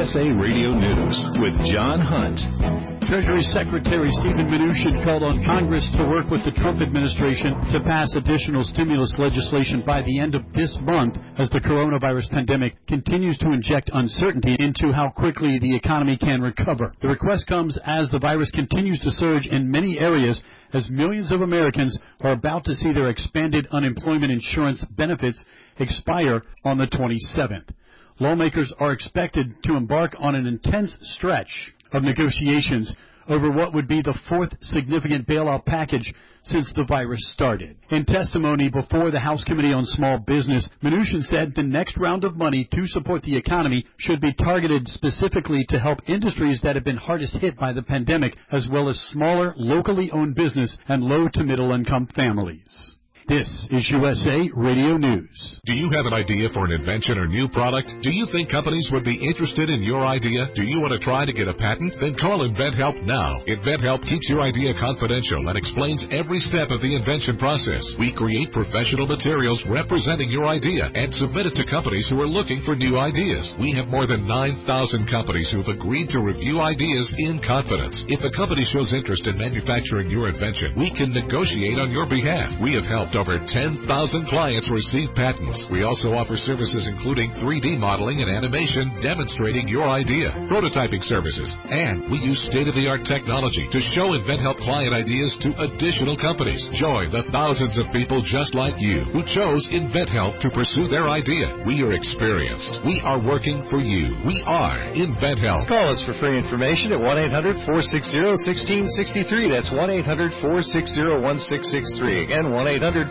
USA Radio News with John Hunt. Treasury Secretary Steven Mnuchin called on Congress to work with the Trump administration to pass additional stimulus legislation by the end of this month as the coronavirus pandemic continues to inject uncertainty into how quickly the economy can recover. The request comes as the virus continues to surge in many areas as millions of Americans are about to see their expanded unemployment insurance benefits expire on the 27th. Lawmakers are expected to embark on an intense stretch of negotiations over what would be the fourth significant bailout package since the virus started. In testimony before the House Committee on Small Business, Mnuchin said the next round of money to support the economy should be targeted specifically to help industries that have been hardest hit by the pandemic, as well as smaller, locally owned business and low to middle income families. This is USA Radio News. Do you have an idea for an invention or new product? Do you think companies would be interested in your idea? Do you want to try to get a patent? Then call InventHelp now. InventHelp keeps your idea confidential and explains every step of the invention process. We create professional materials representing your idea and submit it to companies who are looking for new ideas. We have more than 9,000 companies who have agreed to review ideas in confidence. If a company shows interest in manufacturing your invention, we can negotiate on your behalf. We have helped over 10,000 clients receive patents. We also offer services including 3D modeling and animation demonstrating your idea, prototyping services, and we use state-of-the-art technology to show InventHelp client ideas to additional companies. Join the thousands of people just like you who chose InventHelp to pursue their idea. We are experienced. We are working for you. We are InventHelp. Call us for free information at 1-800-460-1663. That's 1-800-460-1663. Again, 1-800-460-1663.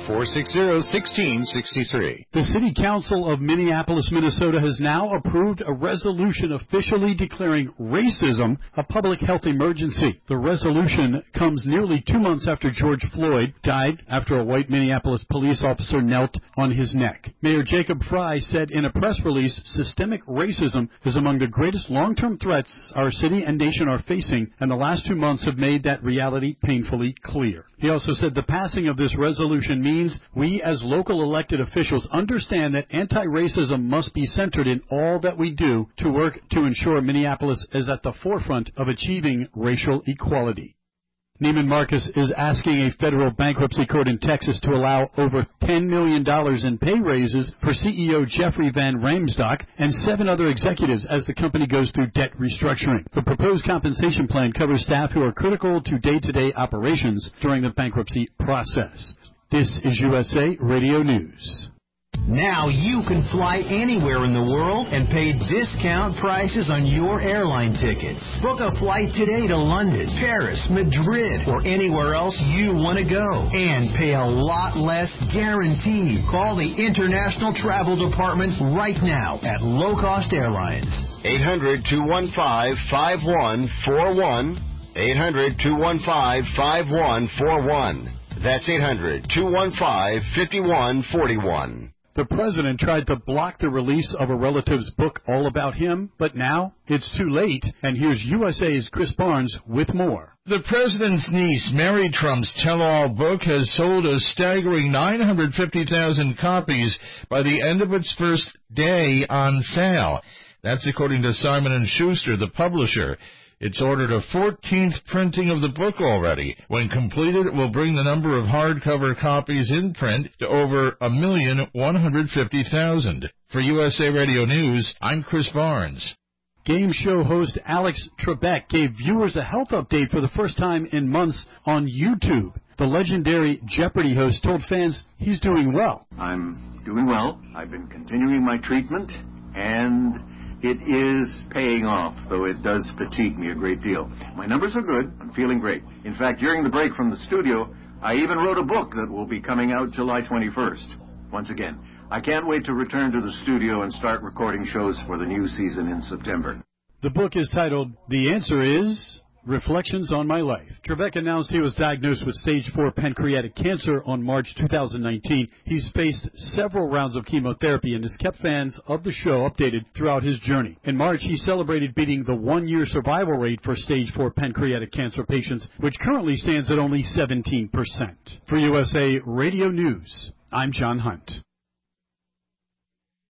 The City Council of Minneapolis, Minnesota has now approved a resolution officially declaring racism a public health emergency. The resolution comes nearly 2 months after George Floyd died after a white Minneapolis police officer knelt on his neck. Mayor Jacob Frey said in a press release, systemic racism is among the greatest long-term threats our city and nation are facing, and the last 2 months have made that reality painfully clear. He also said the passing of this resolution means we as local elected officials understand that anti-racism must be centered in all that we do to work to ensure Minneapolis is at the forefront of achieving racial equality. Neiman Marcus is asking a federal bankruptcy court in Texas to allow over $10 million in pay raises for CEO Jeffrey Van Ramsdok and 7 other executives as the company goes through debt restructuring. The proposed compensation plan covers staff who are critical to day-to-day operations during the bankruptcy process. This is USA Radio News. Now you can fly anywhere in the world and pay discount prices on your airline tickets. Book a flight today to London, Paris, Madrid, or anywhere else you want to go. And pay a lot less guaranteed. Call the International Travel Department right now at Low Cost Airlines. 800-215-5141. 800-215-5141. That's 800-215-5141. The president tried to block the release of a relative's book all about him, but now it's too late. And here's USA's Chris Barnes with more. The president's niece, Mary Trump's tell-all book, has sold a staggering 950,000 copies by the end of its first day on sale. That's according to Simon & Schuster, the publisher. It's ordered a 14th printing of the book already. When completed, it will bring the number of hardcover copies in print to over 1,150,000. For USA Radio News, I'm Chris Barnes. Game show host Alex Trebek gave viewers a health update for the first time in months on YouTube. The legendary Jeopardy host told fans he's doing well. I'm doing well. I've been continuing my treatment, and it is paying off, though it does fatigue me a great deal. My numbers are good. I'm feeling great. In fact, during the break from the studio, I even wrote a book that will be coming out July 21st. Once again, I can't wait to return to the studio and start recording shows for the new season in September. The book is titled The Answer Is Reflections on My Life. Trebek announced he was diagnosed with stage 4 pancreatic cancer on March 2019. He's faced several rounds of chemotherapy and has kept fans of the show updated throughout his journey. In March, he celebrated beating the 1-year survival rate for stage 4 pancreatic cancer patients, which currently stands at only 17%. For USA Radio News, I'm John Hunt.